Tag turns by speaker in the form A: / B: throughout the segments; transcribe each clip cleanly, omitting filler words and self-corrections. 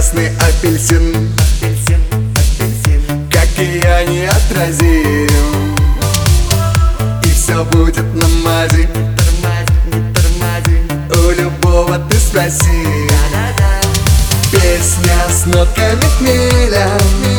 A: прекрасный апельсин, как и я, неотразим. И все будет на мази, у любого ты спроси. Песня с нотками хмеля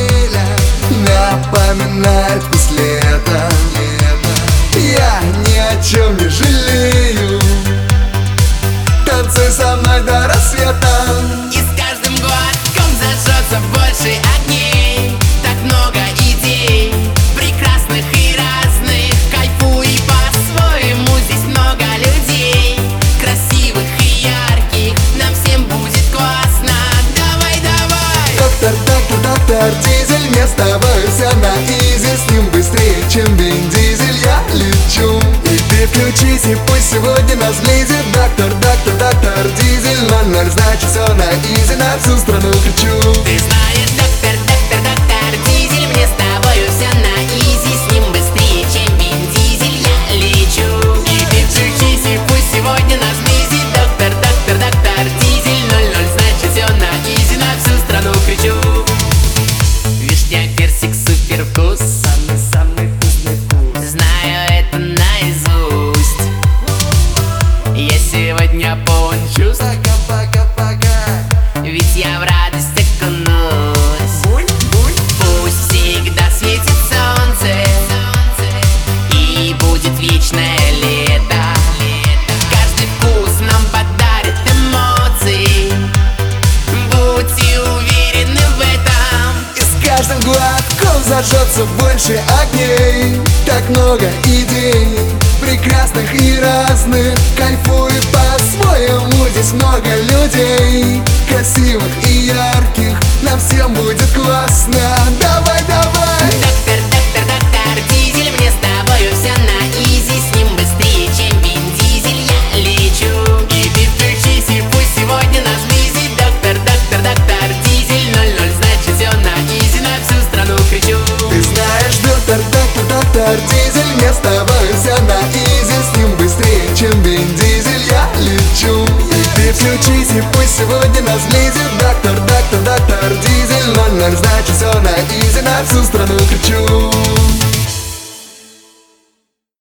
A: напоминает вкус лета. Я ни о чем не жалею, танцуй со мной до рассвета.
B: И с каждым годком зажжется больше огней. Так много идей, прекрасных и разных. Кайфуй по-своему, здесь много людей, красивых и ярких. Нам всем будет классно, давай, давай.
A: Доктор, доктор, доктор Дизель, мне с тобой все на изи. С ним быстрее, чем Вин Дизель, я лечу. И ты включись, и пусть сегодня нас близит. Доктор, доктор, доктор Дизель, 00, значит все на изи, на всю страну кричу.
B: Ты знаешь, доктор, доктор, доктор Дизель, мне с тобою все на изи. С ним быстрее, чем Вин Дизель, я лечу. И ты включись, и пусть сегодня нас близит. Доктор, доктор, доктор Дизель, 00, значит все на изи, на всю страну кричу. Вишня, персик, супер вкус, самый-самый вкусный вкус. Знаю это наизусть. Я сегодня полон чувств, ведь я в радость окунусь. Пусть всегда светит солнце и будет вечное лето. Каждый вкус нам подарит эмоции, будьте уверены в этом.
A: И с каждым глотком зажжется больше огней. Так много идей, прекрасных и разных. Кайфуй по-своему, здесь много людей, красивых и ярких. Нам всем будет классно, давай, давай.
B: Доктор, доктор, доктор Дизель, мне с тобою все на изи. С ним быстрее, чем Вин Дизель, я лечу. И ты включись, и пусть сегодня нас близит. Доктор, доктор, доктор Дизель, 00, значит все на изи, на всю страну кричу.
A: Ты знаешь, доктор, доктор, доктор Дизель, мне с тобой все на изи. С ним быстрее, чем Вин Дизель, я лечу. И ты включись, и пусть сегодня нас близит.